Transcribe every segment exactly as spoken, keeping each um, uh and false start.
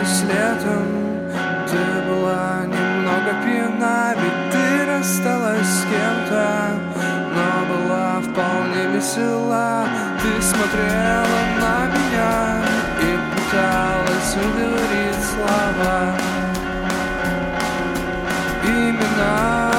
Случилось летом, ты была немного пьяна, ведь ты рассталась с кем-то, но была вполне весела. Ты смотрела на меня и пыталась выговорить слова, имена.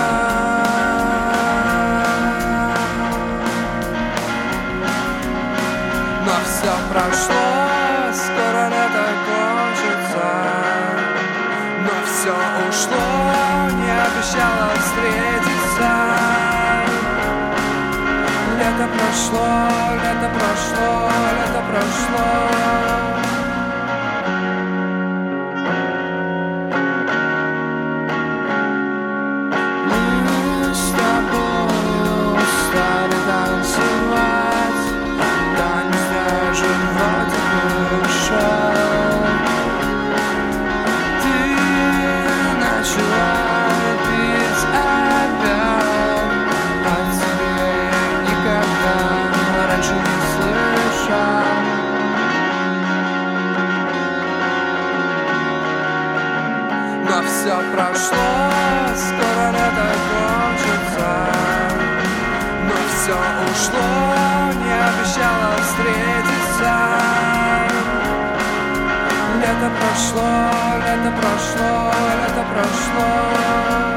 Но все прошло, скоро лето кончится, но все ушло, не обещала встретиться. Лето прошло, лето прошло, лето прошло. Мы с тобой устали танцевать, танец даже вроде бы шел. Ты начала пить опять, а тебе никогда раньше не слышал. Но все прошло, скоро лето кончится, но все ушло, не обещала встретиться. Лето прошло, лето прошло, лето прошло.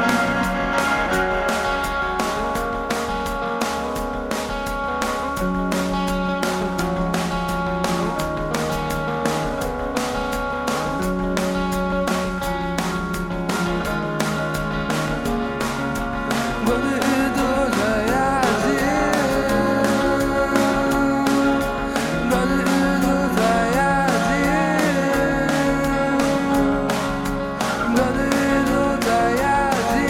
Годы идут, а я один. Годы идут, а я один. Годы идут, а я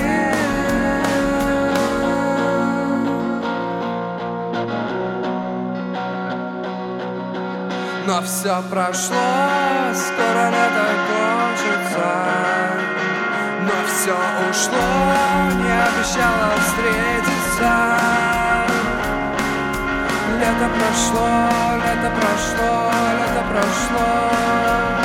один. Но все прошло, скоро лето кончится, но все ушло, не обещала встретиться. Лето прошло, лето прошло, лето прошло.